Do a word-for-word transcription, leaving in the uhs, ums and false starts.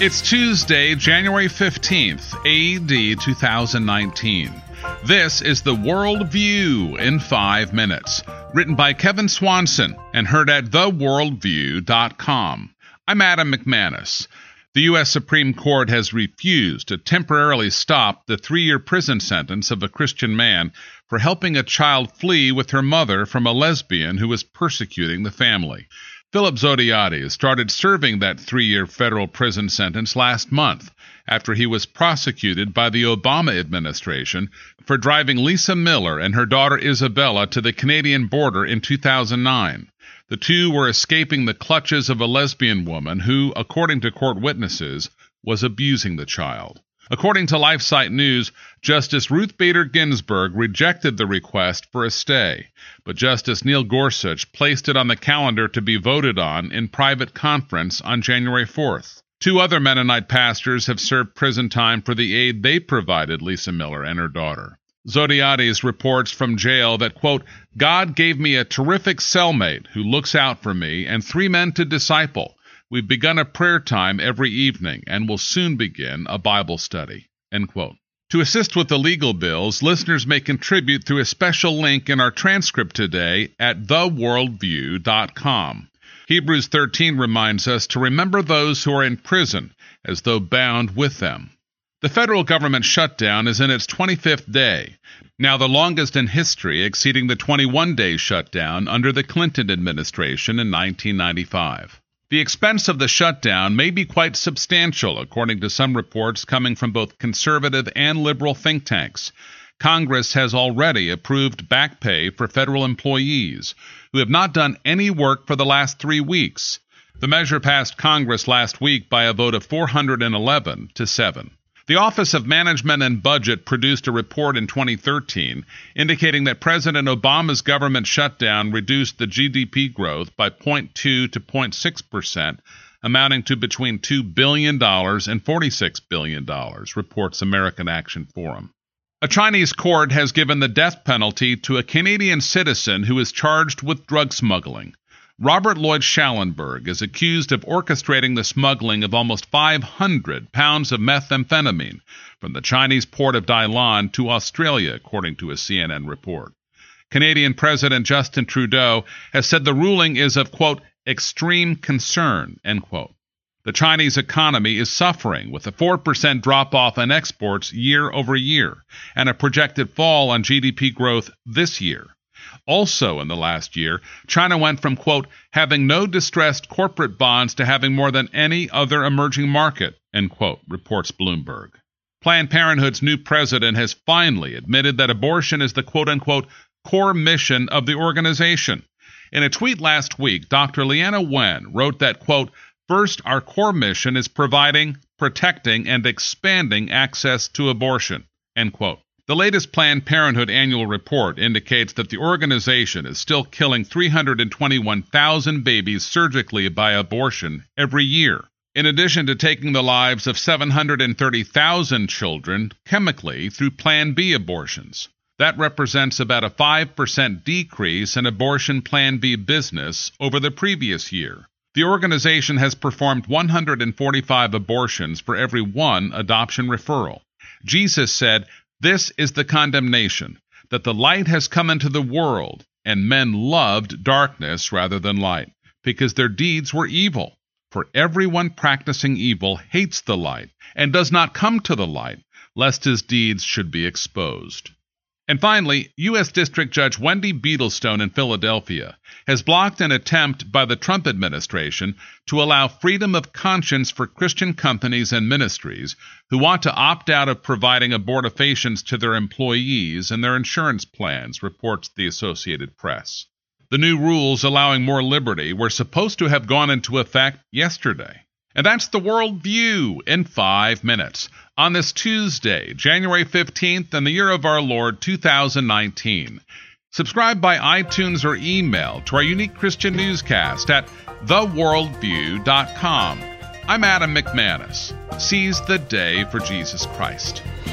It's Tuesday, January fifteenth, A D two thousand nineteen. This is the World View in five minutes, written by Kevin Swanson and heard at the world view dot com. I'm Adam McManus. The U S Supreme Court has refused to temporarily stop the three-year prison sentence of a Christian man for helping a child flee with her mother from a lesbian who was persecuting the family. Philip Zodhiates started serving that three-year federal prison sentence last month after he was prosecuted by the Obama administration for driving Lisa Miller and her daughter Isabella to the Canadian border in two thousand nine. The two were escaping the clutches of a lesbian woman who, according to court witnesses, was abusing the child. According to LifeSite News, Justice Ruth Bader Ginsburg rejected the request for a stay, but Justice Neil Gorsuch placed it on the calendar to be voted on in private conference on January fourth. Two other Mennonite pastors have served prison time for the aid they provided Lisa Miller and her daughter. Zodhiates reports from jail that, quote, God gave me a terrific cellmate who looks out for me and three men to disciple. We've begun a prayer time every evening and will soon begin a Bible study, end quote. To assist with the legal bills, listeners may contribute through a special link in our transcript today at the world view dot com. Hebrews thirteen reminds us to remember those who are in prison as though bound with them. The federal government shutdown is in its twenty-fifth day, now the longest in history, exceeding the twenty-one day shutdown under the Clinton administration in nineteen ninety-five. The expense of the shutdown may be quite substantial, according to some reports coming from both conservative and liberal think tanks. Congress has already approved back pay for federal employees who have not done any work for the last three weeks. The measure passed Congress last week by a vote of four hundred eleven to seven. The Office of Management and Budget produced a report in twenty thirteen indicating that President Obama's government shutdown reduced the G D P growth by zero point two to zero point six percent, amounting to between two billion dollars and forty-six billion dollars, reports American Action Forum. A Chinese court has given the death penalty to a Canadian citizen who is charged with drug smuggling. Robert Lloyd Schallenberg is accused of orchestrating the smuggling of almost five hundred pounds of methamphetamine from the Chinese port of Dalian to Australia, according to a C N N report. Canadian President Justin Trudeau has said the ruling is of, quote, extreme concern, end quote. The Chinese economy is suffering with a four percent drop-off in exports year over year and a projected fall on G D P growth this year. Also in the last year, China went from, quote, having no distressed corporate bonds to having more than any other emerging market, end quote, reports Bloomberg. Planned Parenthood's new president has finally admitted that abortion is the, quote-unquote, core mission of the organization. In a tweet last week, Doctor Leanna Wen wrote that, quote, first, our core mission is providing, protecting, and expanding access to abortion, end quote. The latest Planned Parenthood annual report indicates that the organization is still killing three hundred twenty-one thousand babies surgically by abortion every year, in addition to taking the lives of seven hundred thirty thousand children chemically through Plan B abortions. That represents about a five percent decrease in abortion Plan B business over the previous year. The organization has performed one hundred forty-five abortions for every one adoption referral. Jesus said, this is the condemnation, that the light has come into the world, and men loved darkness rather than light, because their deeds were evil. For everyone practicing evil hates the light, and does not come to the light, lest his deeds should be exposed. And finally, U S District Judge Wendy Beadlestone in Philadelphia has blocked an attempt by the Trump administration to allow freedom of conscience for Christian companies and ministries who want to opt out of providing abortifacients to their employees and their insurance plans, reports the Associated Press. The new rules allowing more liberty were supposed to have gone into effect yesterday. And that's the World View in five minutes on this Tuesday, January fifteenth, in the year of our Lord, two thousand nineteen. Subscribe by iTunes or email to our unique Christian newscast at the world view dot com. I'm Adam McManus. Seize the day for Jesus Christ.